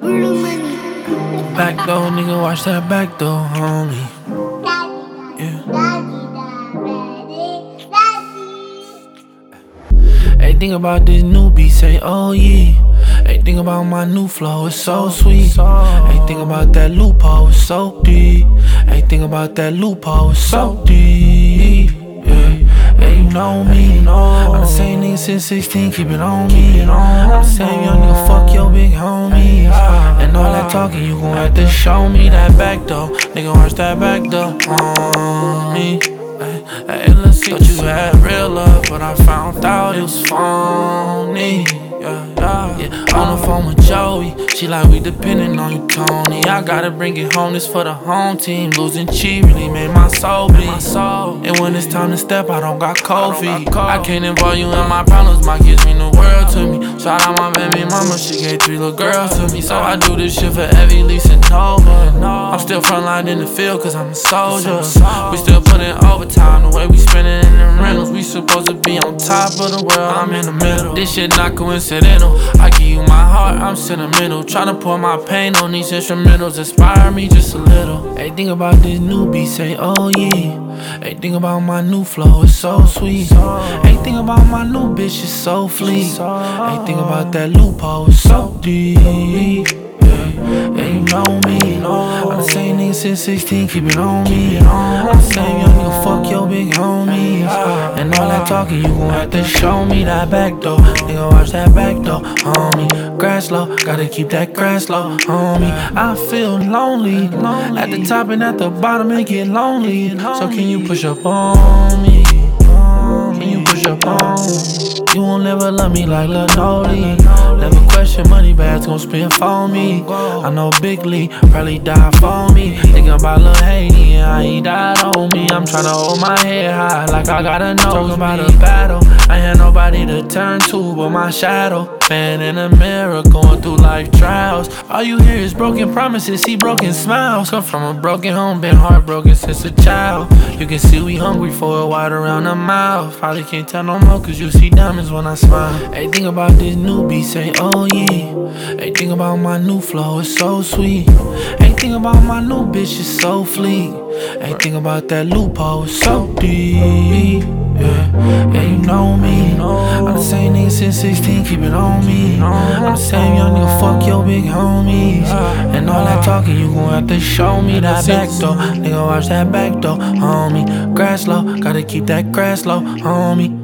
Back door, nigga, watch that back door, homie. Yeah. Hey, think about this new beat, say, oh yeah. Hey, think about my new flow, it's so sweet. Hey, think about that loophole, it's so deep. Hey, think about that loophole, it's so deep. Yeah, yeah, you know me. I'm the same nigga since 16, keep it on me. I'm the same young nigga, fuck your big homies. And all that talking, you gon' have to show me that back door. Nigga, watch that back door on me. Hey, let's see. Thought you had real love, but I found out it was phony. Yeah, on the phone with Joey, she like, we depending on you, Tony. I gotta bring it home, this for the home team. Losing Chi really made my soul bleed. And when it's time to step, I don't got cold feet. I can't involve you in my problems, my kids mean the world to me. Shout out my baby mama, she gave 3 little girls to me. So I do this shit for every Lisa Nova. I'm still frontline in the field, cause I'm a soldier. We still putting overtime, the way we spending in them rentals. We supposed to be on top of the world, I'm in the middle. This shit not coincidental, I give you my heart, I'm sentimental. Tryna pour my pain on these instrumentals, inspire me just a little. Hey, think about this new beat, say, oh yeah. Hey, think about my new flow, it's so sweet. Hey, think about my new bitch, it's so fleet. Hey, think about that loophole, it's so deep. Yeah, you know me. I'm the same nigga since 16, keep it on me. I'm the same young nigga, fuck your big homies. And all that talking, you gon' have to show me that back door. Nigga, watch that back door, homie. Grass low, gotta keep that grass low, homie. I feel lonely, at the top and at the bottom it get lonely. So can you push up on me? Can you push up on me? You won't never love me like Lil Noli. Never question money bags gon' spend for me. I know Big Lee probably died for me. Thinking about Lil Haiti and how he died on me. I'm tryna hold my head high like I gotta know. Talking about a battle, I had nobody to turn to but my shadow. Man in the mirror going through life trials. All you hear is broken promises, see broken smiles. Come from a broken home, been heartbroken since a child. You can see we hungry for a wide around the mouth. Probably can't tell no more cause you see diamonds when I smile. Hey, think about this new beat, say, oh yeah. Hey, think about my new flow, it's so sweet. Hey, think about my new bitch, it's so fleet. Hey, think about that loophole, it's so deep. Yeah, you know me. I'm the same nigga since 16, keep it on me. I'm the same young nigga, fuck your big homies. And all that talking, you gon' have to show me that back door. Nigga, watch that back door, homie. Grass low, gotta keep that grass low, homie.